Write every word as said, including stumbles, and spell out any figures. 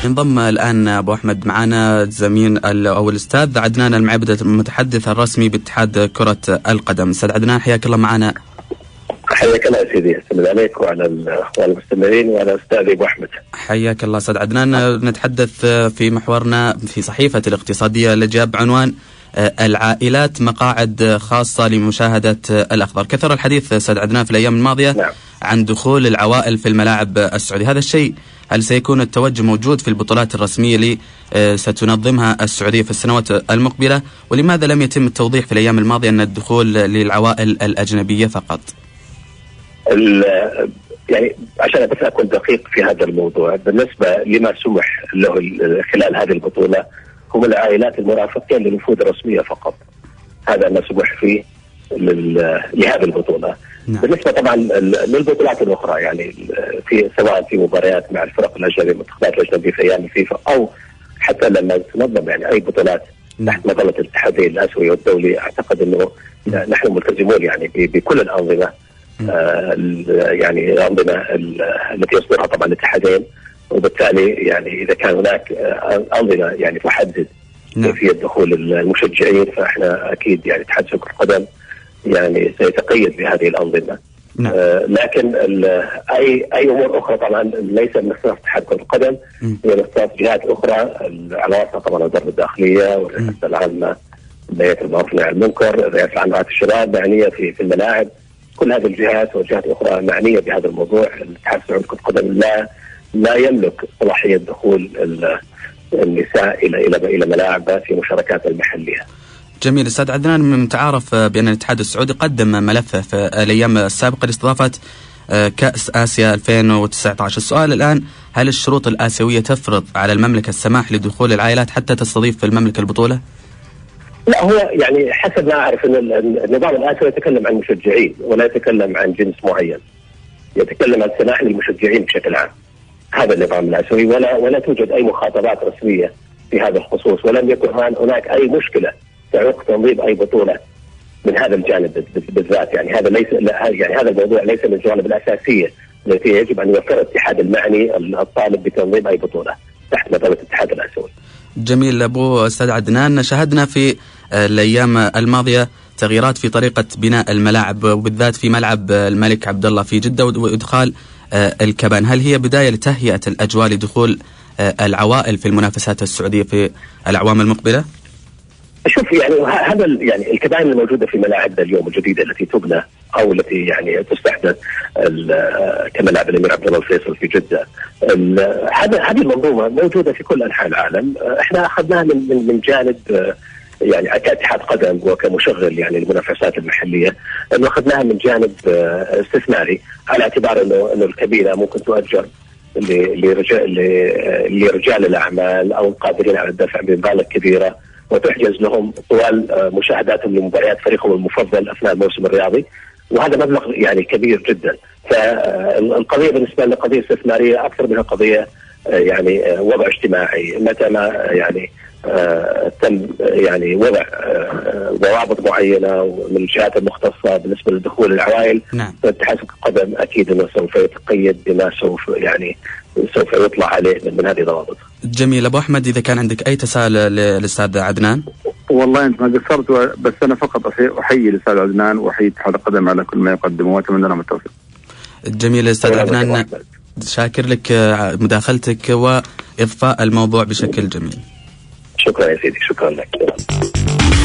انضم الآن أبو أحمد معنا زميل أو الأستاذ عدنان المعبدة المتحدث الرسمي باتحاد كرة القدم. أستاذ عدنان حياك الله معنا. حياك الله سيدي، السلام عليك وعلى الأخوان المستمعين وعلى أستاذ أبو أحمد. حياك الله أستاذ عدنان. نتحدث في محورنا في صحيفة الاقتصادية اللي جاب عنوان العائلات مقاعد خاصة لمشاهدة الأخبار. كثر الحديث أستاذ عدنان في الأيام الماضية نعم. عن دخول العوائل في الملاعب السعودية. هذا الشيء هل سيكون التوجه موجود في البطولات الرسمية اللي ستنظمها السعودية في السنوات المقبلة؟ ولماذا لم يتم التوضيح في الأيام الماضية أن الدخول للعوائل الأجنبية فقط؟ يعني عشان بس أكون دقيق في هذا الموضوع، بالنسبة لما سمح له خلال هذه البطولة هم العائلات المرافقين للوفود الرسمية فقط. هذا ما سمح فيه لهذه البطولة. نعم. بالنسبة طبعا للبطولات الأخرى يعني في سواء في مباريات مع الفرق الأجنبية المنتخبات الأجنبية في أيام الفيفا أو حتى لما تنظم يعني أي بطولات تحت مظلة الاتحادين الآسيوي والدولي، أعتقد أنه نحن ملتزمون يعني بكل الأنظمة آه يعني الأنظمة التي يصدرها طبعا الاتحادين، وبالتالي يعني إذا كان هناك أنظمة يعني تحدد كيفية دخول المشجعين فإحنا أكيد يعني اتحاد كرة القدم يعني سيتقيد بهذه الأنظمة. نعم. آه لكن أي أي أمور أخرى طبعا ليس من اختصاص اتحاد كرة القدم، هي من اختصاص جهات أخرى على رأسها طبعا وزارة الداخلية والرئاسة العامة لهيئة المواطنين على المنكر، الرئاسة العامة لرعاية الشباب معنية في في الملاعب. كل هذه الجهات والجهات الأخرى معنية بهذا الموضوع. الاتحاد السعودي لكرة القدم لا لا يملك صلاحية دخول النساء إلى إلى إلى ملاعب في مشاركات المحلية. جميل. أستاذ عدنان، من متعارف بأن الاتحاد السعودي قدم ملفه في الأيام السابقة لاستضافة كأس آسيا ألفين وتسعة عشر. السؤال الآن، هل الشروط الآسيوية تفرض على المملكة السماح لدخول العائلات حتى تستضيف في المملكة البطولة؟ لا، هو يعني حسب ما أعرف أن النظام الآسيوي يتكلم عن مشجعين ولا يتكلم عن جنس معين، يتكلم عن سماح للمشجعين بشكل عام. هذا النظام الآسيوي ولا ولا توجد أي مخاطبات رسمية في هذا الخصوص، ولم يكن هناك أي مشكلة تعوق تنظيم أي بطولة من هذا الجانب بالذات. يعني هذا ليس يعني هذا الموضوع ليس من الجوانب الأساسية التي يجب أن يوفر الاتحاد المعني الطالب بتنظيم أي بطولة تحت مظلة الاتحاد الآسيوي. جميل. أبو أستاذ عدنان، شاهدنا في الأيام الماضية تغييرات في طريقة بناء الملاعب وبالذات في ملعب الملك عبد الله في جدة وإدخال الكبان. هل هي بداية لتهيئة الأجواء لدخول العوائل في المنافسات السعودية في الأعوام المقبلة؟ شوف يعني هذا يعني الكبائن الموجوده في ملاعبنا اليوم الجديده التي تبنى او التي يعني تستحدث كملاعب الامير عبد الله الفيصل في جده، هذا هذه المنظومه موجوده في كل انحاء العالم. احنا اخذناها من من من جانب يعني كاتحاد قدم وكمشغل يعني المنافسات المحليه، انه اخذناها من جانب استثماري على اعتبار انه انه الكبيره ممكن تؤجر لرجال لرجال الاعمال او القادرين على الدفع بمبالغ كبيره، وتحجز لهم طوال مشاهداتهم لمباريات فريقهم المفضل اثناء الموسم الرياضي، وهذا مبلغ يعني كبير جدا. فالقضيه بالنسبه لنا قضيه استثماريه اكثر منها قضيه يعني وضع اجتماعي. متى ما يعني تم يعني وضع ضوابط معينه من الجهات المختصه بالنسبه لدخول العوائل، نعم. اتحاد القدم اكيد انه سوف يتقيد بما سوف يعني سوف يطلع عليه من هذه الضوابط. جميل. ابو احمد، اذا كان عندك اي تساؤل للاستاذ عدنان. والله انت ما قصرت، بس انا فقط احيي الاستاذ عدنان واحيي اتحاد القدم على كل ما يقدمه واتمنى لهم التوفيق. جميل استاذ عدنان، شاكر لك مداخلتك واضفاء الموضوع بشكل جميل. شكرا يا سيدي، شكرا لك.